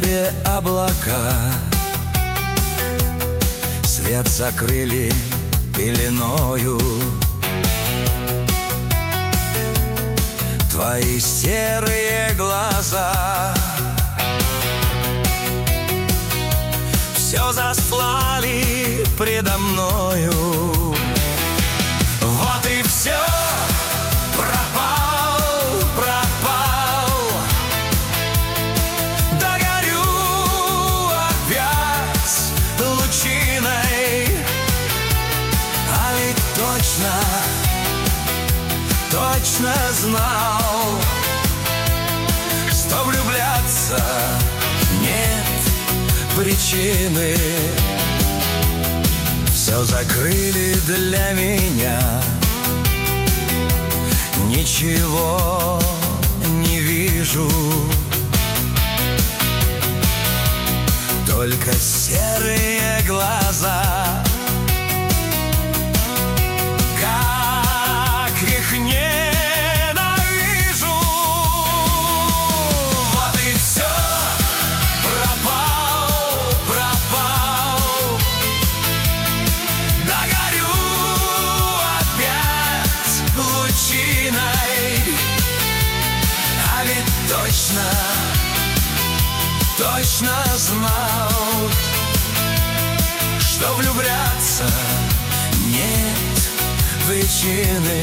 небе облака, свет закрыли пеленою. Твои серые глаза все застлали предо мною. Вот и все, пропал, догорю опять лучиной. А ведь точно знал, что влюбляться нет причины. Все закрыли для меня, ничего не вижу, только серые глаза. Как их ненавижу! Вот и все, пропал, догорю опять лучиной. А ведь точно знал, что влюбляться нет причины.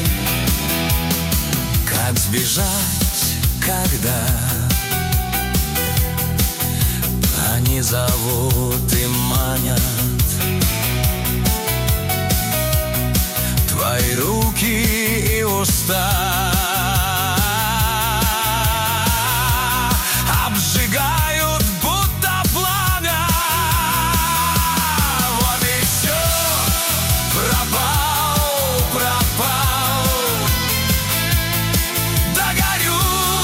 Как сбежать, когда они зовут и манят? Твои руки и уста обжигают, будто пламя. Вот и все, пропал, догорю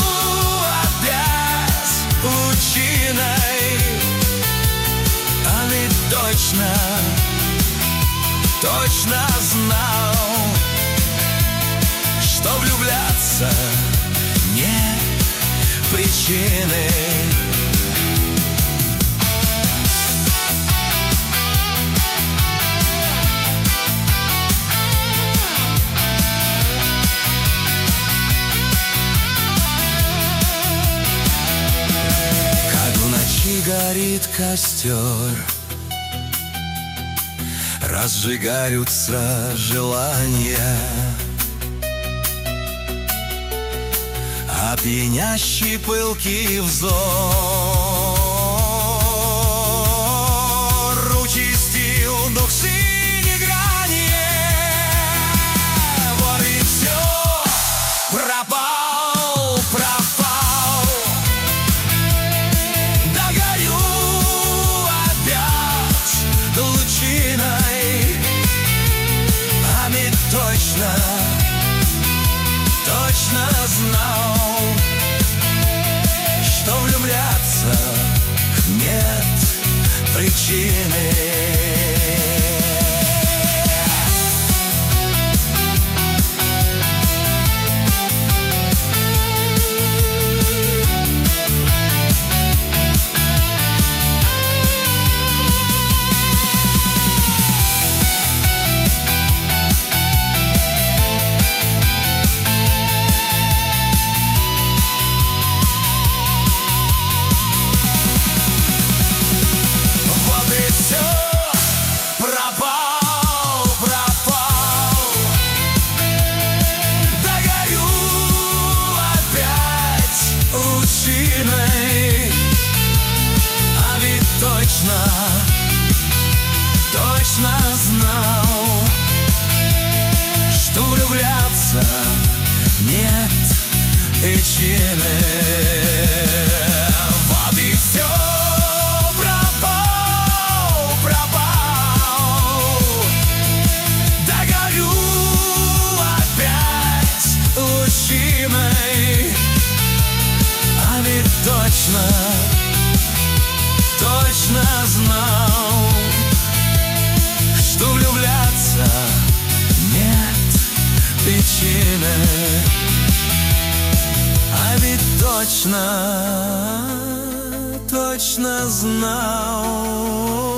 опять лучиной. А ведь точно знал, что влюбляться нет причины. Как в ночи горит костер, разжигаются желания, а пьянящий пылкий взор участил дух синей грани. Вот и все, пропал, догорю опять лучиной. А ведь точно знал, что влюбляться нет причины. А ведь точно знал, что влюбляться нет причины. Вот и все, пропал, догорю опять лучиной. А ведь точно знал, что влюбляться нет причины. А ведь точно точно знал.